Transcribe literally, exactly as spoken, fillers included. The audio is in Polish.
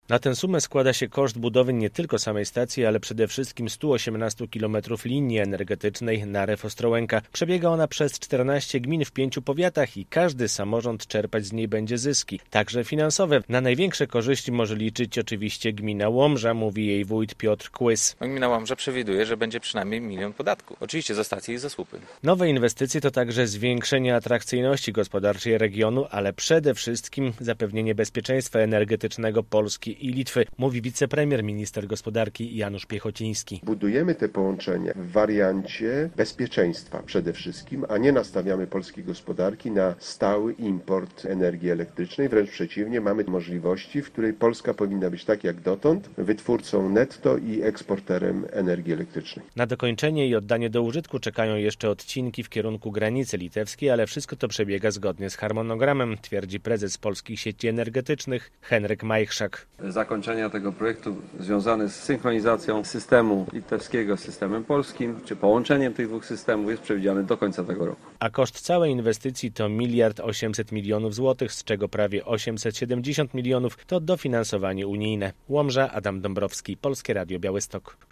Na tę sumę składa się koszt budowy nie tylko samej stacji, ale przede wszystkim stu osiemnastu kilometrów linii energetycznej Narew-Ostrołęka. Przebiega ona przez czternaście gmin w pięciu powiatach i każdy samorząd czerpać z niej będzie zyski, także finansowe. Na największe korzyści może liczyć oczywiście gmina Łomża, mówi jej wójt Piotr Kłys. Gmina Łomża przewiduje, że będzie przynajmniej milion podatku. Oczywiście za stacje i za słupy. Nowe inwestycje to także zwiększenie atrakcyjności gospodarczej regionu, ale przede wszystkim zapewnienie bezpieczeństwa energetycznego Polski i Litwy, mówi wicepremier, minister gospodarki Janusz Piechociński. Budujemy te połączenia w wariancie bezpieczeństwa przede wszystkim, a nie nastawiamy polskiej gospodarki na stały import energii elektrycznej. Wręcz przeciwnie, mamy możliwości, w której Polska powinna być tak jak dotąd wytwórcą netto i eksporterem energii elektrycznej. Na dokończenie i oddanie do użytku czekają jeszcze odcinki w kierunku granicy litewskiej, ale wszystko to przebiega zgodnie z harmonogramem, twierdzi prezes Polskich Sieci Energetycznych Henryk Majchrzak. Zakończenia tego projektu związane z synchronizacją systemu litewskiego z systemem polskim, czy połączeniem tych dwóch systemów jest przewidziany do końca tego roku. A koszt całej inwestycji to miliard osiemset milionów złotych, z czego prawie osiemset siedemdziesiąt milionów to dofinansowanie unijne. Łomża, Adam Dąbrowski, Polskie Radio Białystok.